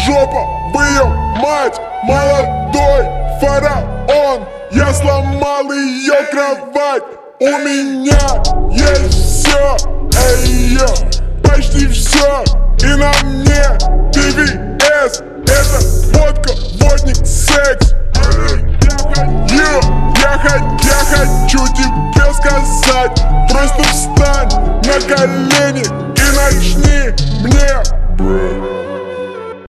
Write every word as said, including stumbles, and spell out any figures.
жопа в ее мать. Молодой фараон, я сломал ее кровать. У меня есть все, эй, почти все. И на мне пи ви эс. Это водка, водник, секс. Yeah, я, я хочу тебе сказать: просто встань на колени и начни мне.